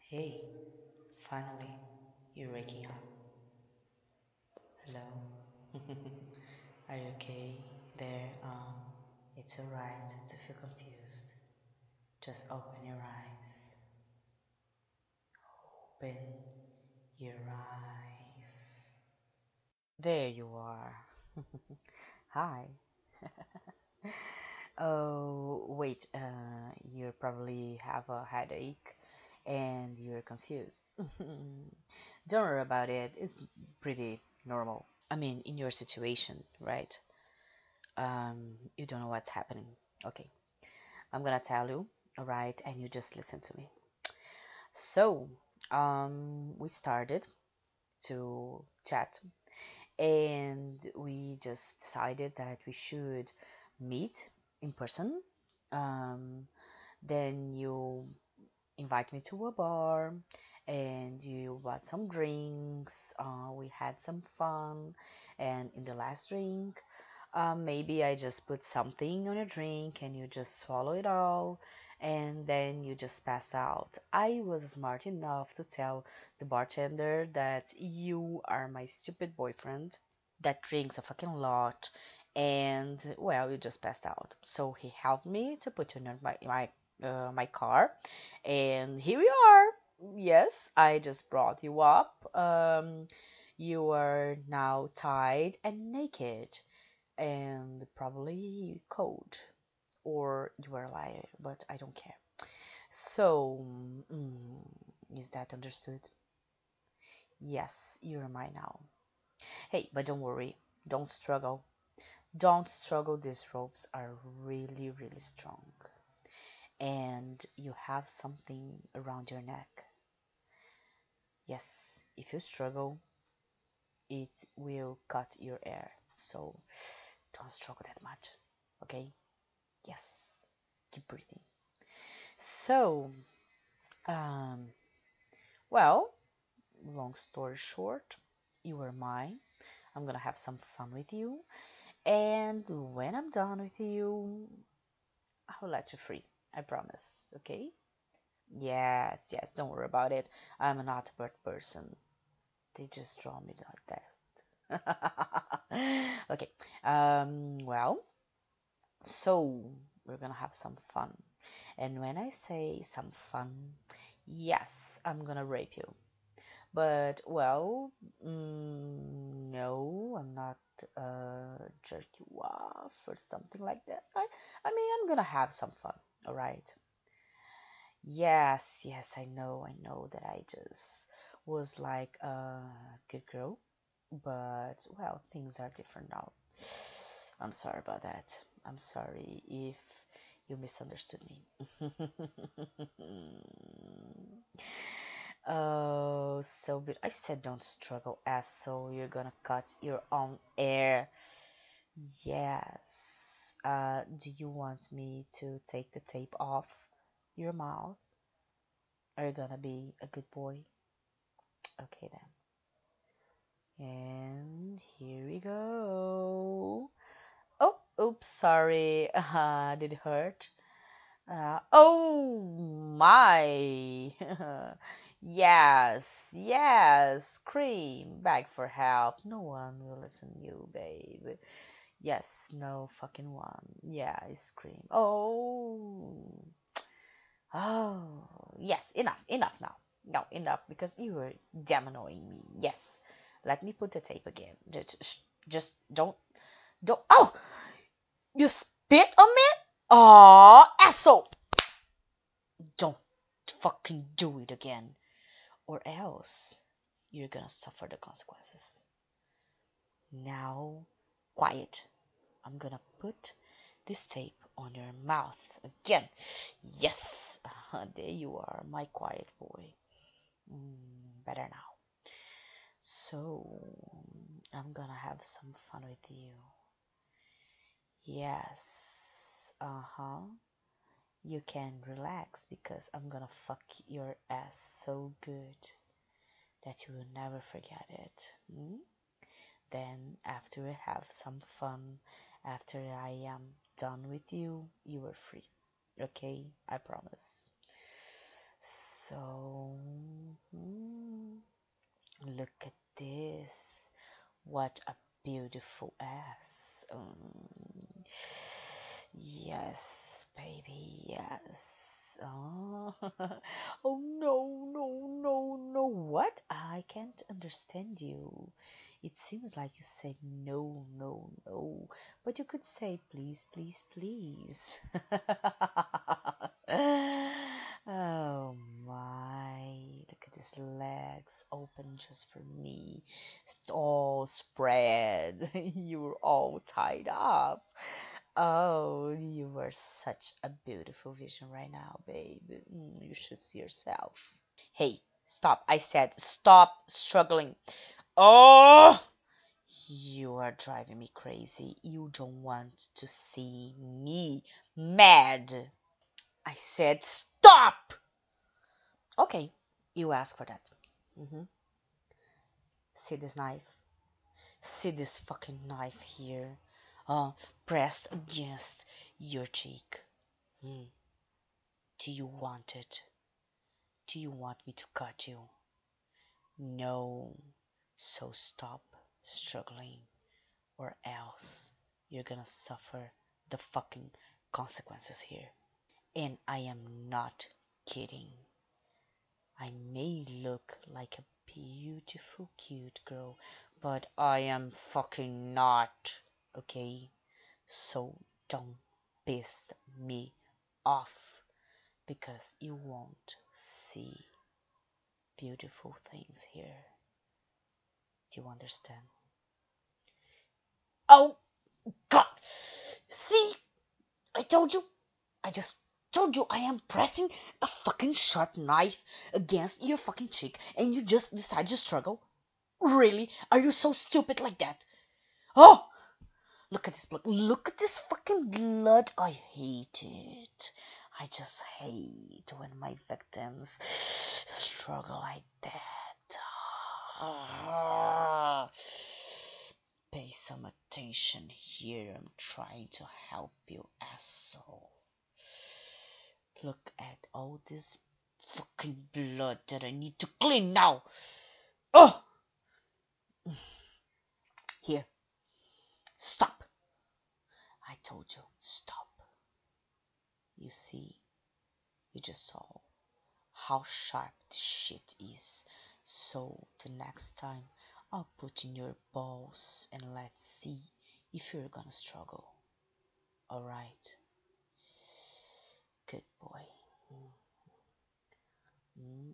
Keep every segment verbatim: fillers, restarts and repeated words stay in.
Hey, finally, you're waking up. Hello? Are you okay? There, um, it's alright to feel confused. Just open your eyes. Open your eyes. There you are. Hi. Oh, wait, uh, you probably have a headache and you're confused. Don't worry about it, it's pretty normal. I mean, in your situation, right? Um, you don't know what's happening. Okay, I'm gonna tell you, all right, and you just listen to me. So, um, we started to chat, and we just decided that we should meet in person. Um, then you invite me to a bar, and you bought some drinks. Uh, we had some fun, and in the last drink, Um, maybe I just put something on your drink and you just swallow it all and then you just pass out. I was smart enough to tell the bartender that you are my stupid boyfriend that drinks a fucking lot and well, you just passed out. So he helped me to put you in my my uh, my car and here we are. Yes, I just brought you up. Um, you are now tied and naked and probably cold, or you are a liar, but I don't care. So, mm, is that understood? Yes, you're mine now. Hey, but don't worry, don't struggle. Don't struggle, these ropes are really, really strong. And you have something around your neck. Yes, if you struggle, it will cut your air. So don't struggle that much, okay? Yes, keep breathing. So, um, well, long story short, you are mine. I'm gonna have some fun with you. And when I'm done with you, I'll let you free. I promise. Okay? Yes, yes, don't worry about it. I'm not a bad person. They just draw me like that. Okay. Um, well, so we're gonna have some fun. And when I say some fun, yes, I'm gonna rape you. But well, mm, no, I'm not uh jerk you off or something like that. I I mean, I'm gonna have some fun, all right? Yes, yes, I know, I know that I just was like a good girl, but well, things are different now. I'm sorry about that. I'm sorry if you misunderstood me. Oh, so good. I said don't struggle, asshole. You're gonna cut your own air. Yes. Uh, do you want me to take the tape off your mouth? Are you gonna be a good boy? Okay then. And here we go. Oh, oops, sorry. Uh, did it hurt? Uh, oh my. Yes, yes, scream, beg for help. No one will listen to you, babe. Yes, no fucking one. Yeah, I scream. Oh, oh, yes, enough, enough now. No, enough because you were damn annoying me. Yes, let me put the tape again. Just, just don't, don't. Oh, you spit on me? Oh, asshole! Don't fucking do it again, or else you're gonna suffer the consequences. Now, quiet. I'm gonna put this tape on your mouth again. Yes, there you are, my quiet boy. Mm, better now. So, I'm gonna have some fun with you. Yes, uh huh. You can relax because I'm gonna fuck your ass so good that you will never forget it. Hmm? Then, after we have some fun, after I am done with you, you are free. Okay? I promise. So, What a beautiful ass. Um, yes, baby, yes. Oh. Oh no, no, no, no. What? I can't understand you. It seems like you said no, no, no. But you could say please, please, please. Oh my. Look at his legs open just for me. All spread. You were all tied up. Oh, you were such a beautiful vision right now, babe. Mm, you should see yourself. Hey, stop. I said stop struggling. Oh, you are driving me crazy. You don't want to see me mad. I said stop. Okay, you asked for that. hmm See this knife? See this fucking knife here? Uh, pressed against your cheek. Hmm. Do you want it? Do you want me to cut you? No. So stop struggling, or else you're gonna suffer the fucking consequences here. And I am not kidding. I may look like a beautiful, cute girl, but I am fucking not, okay? So don't piss me off because you won't see beautiful things here. Do you understand? Oh, God! See? I told you. I just told you I am pressing a fucking sharp knife against your fucking cheek and you just decide to struggle? Really? Are you so stupid like that? Oh! Look at this blood. Look at this fucking blood. I hate it. I just hate when my victims struggle like that. Ah. Pay some attention here. I'm trying to help you, asshole. Look at all this fucking blood that I need to clean now. Oh! Here. Stop. I told you. Stop. You see, you just saw how sharp this shit is. So the next time I'll put in your balls and let's see if you're gonna struggle. Alright? Good boy. Mm.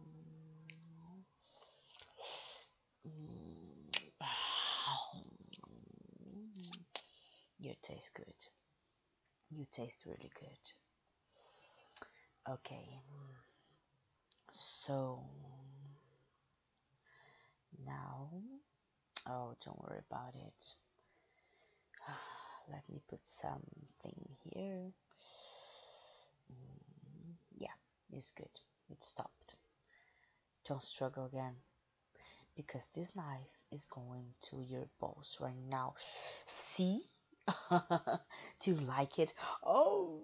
Mm. You taste good. You taste really good. Okay. So now, oh, don't worry about it. Let me put something here. Mm, yeah, it's good. It stopped. Don't struggle again because this knife is going to your balls right now. See? Do you like it? Oh,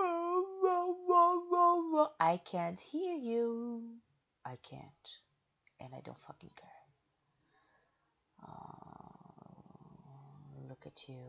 I can't hear you. I can't, and I don't fucking care. Oh, look at you.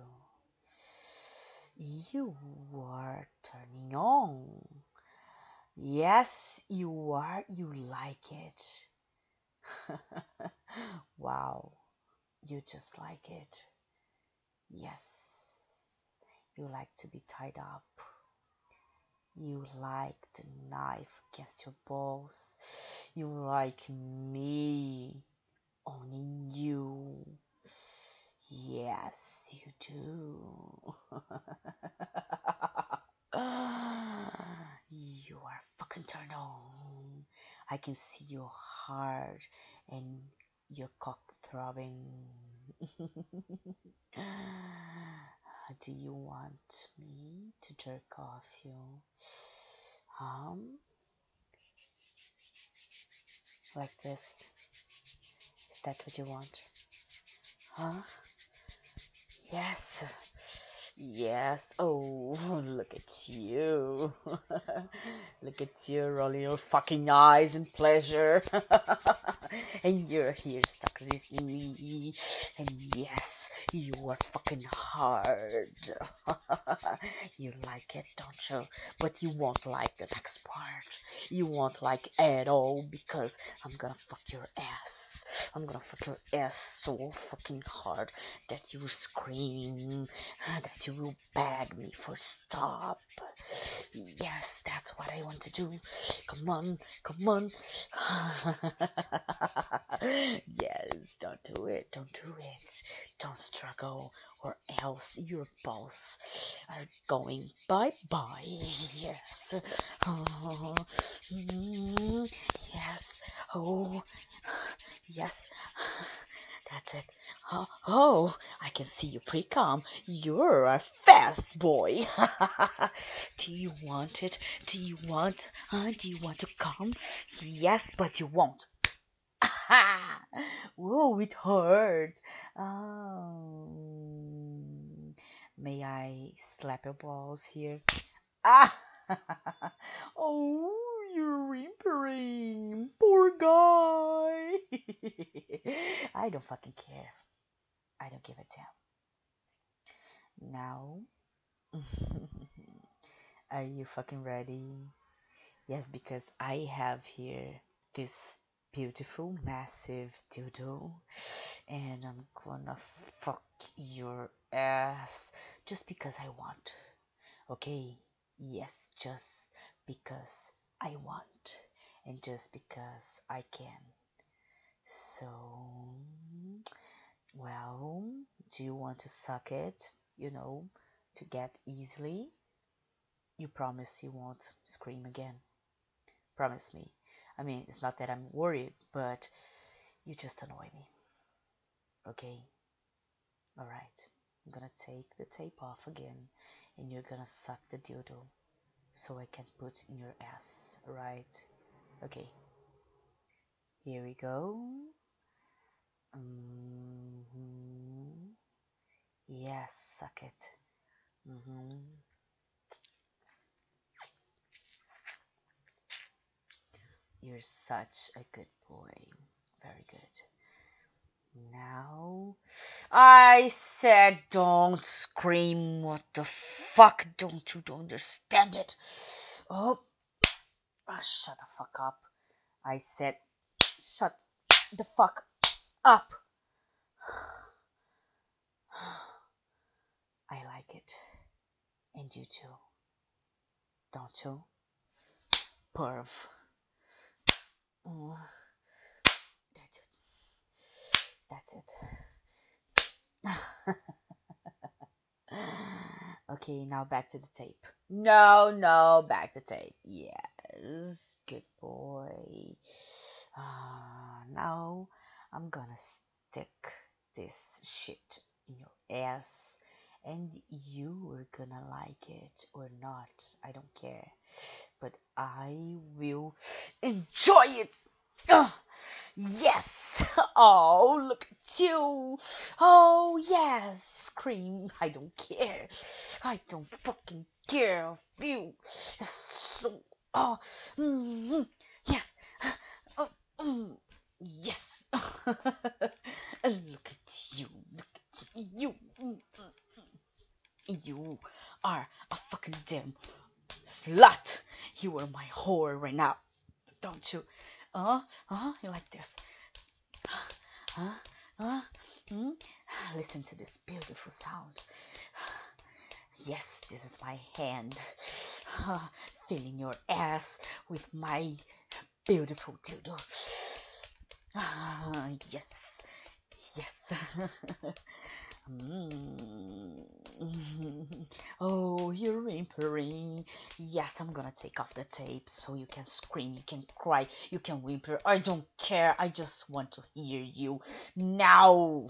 You are turning on. Yes, you are. You like it. Wow, you just like it. Yes, you like to be tied up. You like the knife against your balls. You like me owning you. Yes, you do. You are fucking turned on. I can see your heart and your cock throbbing. Do you want me to jerk off you? Um, like this? Is that what you want? Huh? Yes. Yes. Oh, look at you. Look at you rolling your fucking eyes in pleasure. And you're here stuck with me. And yes, you are fucking hard. You like it, don't you? But you won't like the next part. You won't like at all because I'm gonna fuck your ass. I'm gonna fuck your ass so fucking hard that you will scream, that you will beg me for stop. Yes, that's what I want to do. Come on, come on. Yes, don't do it, don't do it. Don't struggle, or else your balls are going bye bye. Yes. Oh, mm, yes. Oh, yes. That's it. Oh, oh, I can see you pre-com. You're a fast boy. Do you want it? Do you want? Huh? Do you want to come? Yes, but you won't. Whoa, it hurts. Um, may I slap your balls here? Ah! Oh, you're whimpering. Poor guy. I don't fucking care. I don't give a damn. Now, are you fucking ready? Yes, because I have here this beautiful, massive dildo, and I'm gonna fuck your ass just because I want. Okay? Yes, just because I want, and just because I can. So, well, do you want to suck it? You know, to get easily? You promise you won't scream again. Promise me. I mean, it's not that I'm worried, but you just annoy me. Okay? Alright. I'm gonna take the tape off again, and you're gonna suck the dildo so I can put in your ass. Alright? Okay. Here we go. Mm-hmm. Yes, suck it. Mm-hmm. You're such a good boy. Very good. Now, I said don't scream. What the fuck? Don't you understand it? Oh, oh, shut the fuck up. I said shut the fuck up. I like it. And you too. Don't you? Perv. Mm, that's it. That's it. Okay, now back to the tape. No, no, back to tape. Yes, good boy. Uh, now I'm gonna stick this shit in your ass, and you are gonna like it or not. I don't care, but I will enjoy it. Ugh. Yes! Oh, look at you! Oh, yes! Scream! I don't care! I don't fucking care of you! So, oh, mm, yes! Oh, mm, yes! Look at you! Look at you! Mm, mm. You are a fucking damn slut! You are my whore right now, don't you? Uh, uh, you like this? Huh? Huh? Hmm? Listen to this beautiful sound. Yes, this is my hand uh, filling your ass with my beautiful dildo. Uh, yes, yes. Mm. Oh, you're whimpering. Yes, I'm gonna take off the tape so you can scream, you can cry, you can whimper. I don't care. I just want to hear you now.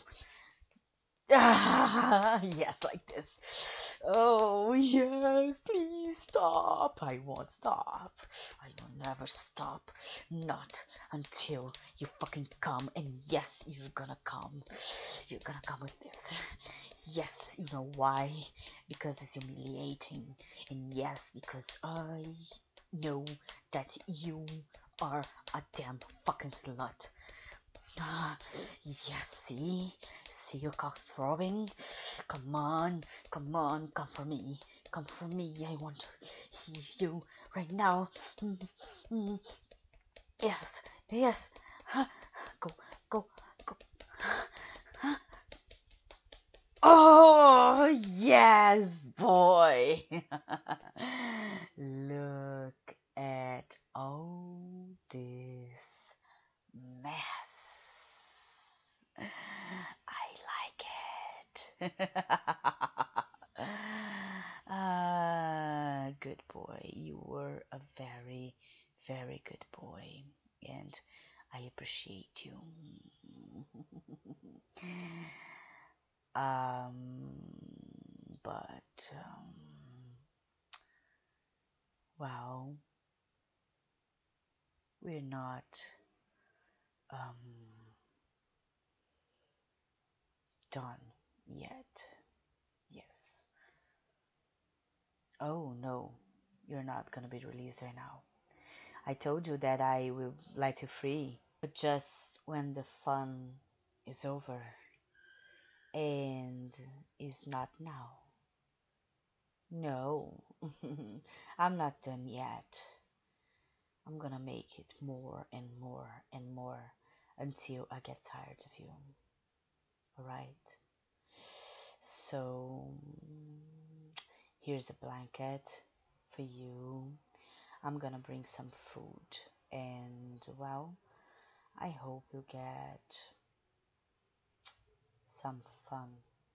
Ah, yes, like this. Oh, yes, please stop. I won't stop. I will never stop. Not until you fucking come. And yes, you're gonna come. You're gonna come with this. Yes, you know why? Because it's humiliating. And yes, because I know that you are a damn fucking slut. Ah, yes, see? See your cock throbbing? Come on, come on, come for me. Come for me. I want to hear you right now. Mm, mm, yes, yes. Huh, go, go, go. Huh. Oh, yes, boy. Look at all this mess. I like it. Ah, good boy. You were a very, very good boy, and I appreciate you. um, but um, well, we're not um done yet. Yes. Oh no, you're not gonna be released right now. I told you that I will let you free, but just when the fun is over, and is not now. No, I'm not done yet. I'm gonna make it more and more and more until I get tired of you. Alright? So, here's a blanket for you. I'm gonna bring some food, and well, I hope you get some fun.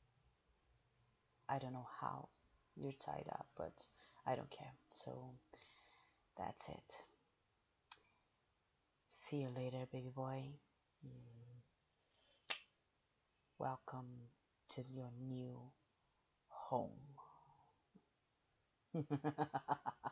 I don't know how you're tied up, but I don't care. So that's it. See you later, baby boy. Mm, welcome to your new home.